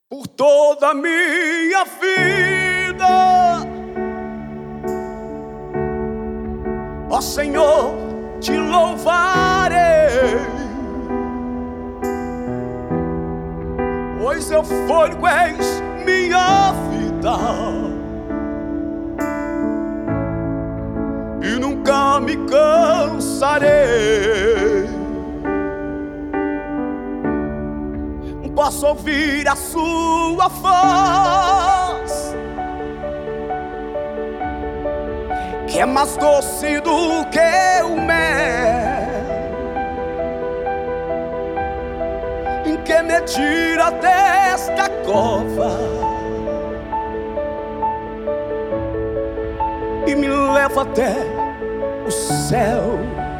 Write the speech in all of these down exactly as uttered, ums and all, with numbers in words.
Por toda a minha vida, ó Senhor, te louvarei, pois eu fôlego és minha vida e nunca me cansarei. Posso ouvir a sua voz, que é mais doce do que o mel, em que me tira desta cova e me leva até o céu.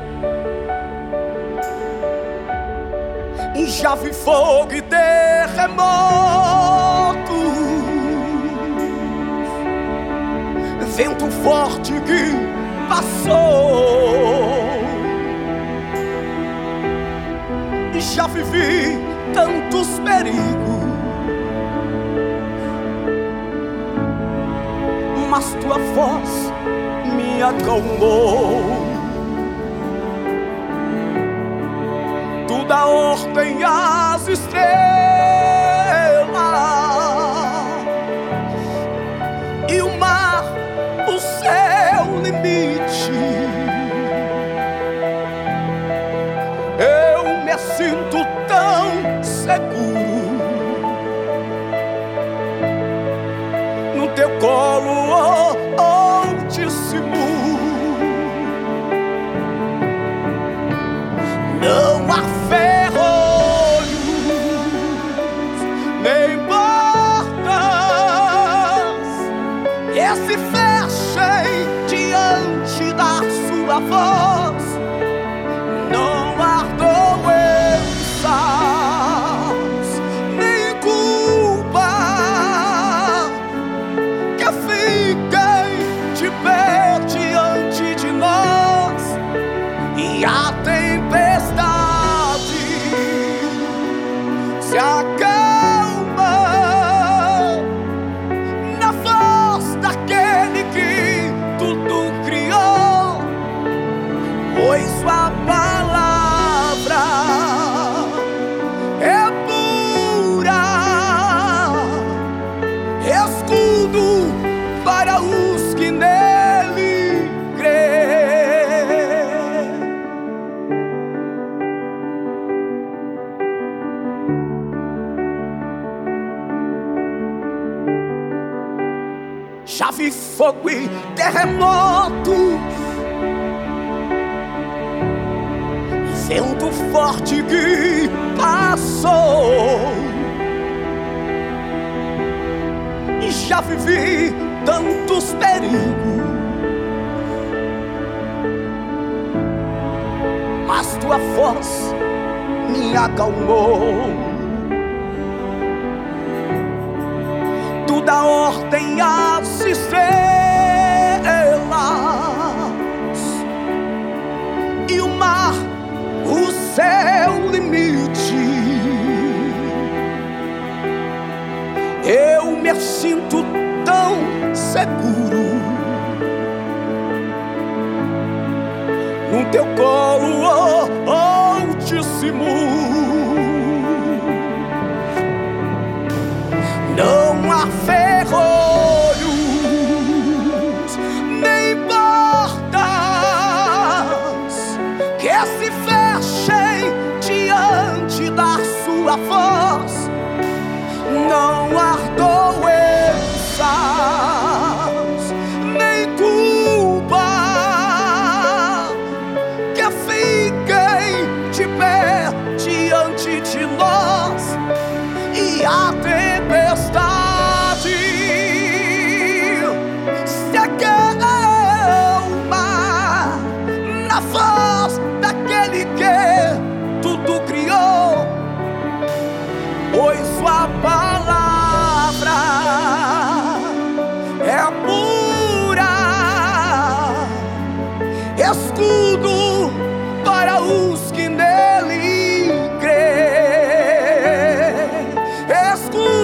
E já vi fogo e terremotos, vento forte que passou, e já vivi tantos perigos, mas tua voz me acalmou. Tu dá ordem às estrelas e o mar, o seu limite. Eu me sinto tão seguro no teu colo, oh, altíssimo. Não há ferrolhos nem portas que se fechem diante da sua voz. Não há doenças nem culpa que fiquem de pé diante de nós. E a tempestade se acalma na voz daquele que tudo criou, pois sua palavra é pura, escudo para os que nele crêem. Já vi fogo e terremotos, vento forte que passou, e já vivi tantos perigos, mas tua voz me acalmou. Tu dá ordem às estrelas e o mar, o seu limite. Eu me sinto tão seguro no teu colo, oh, altíssimo. Não há ferrolhos nem portas que se fechem diante da sua voz. Não há doenças nem culpa que fiquem de pé diante de nós. E a tempestade se acalma na voz daquele que tudo criou, pois sua palavra é pura, escudo para os que nele crêem. Escudo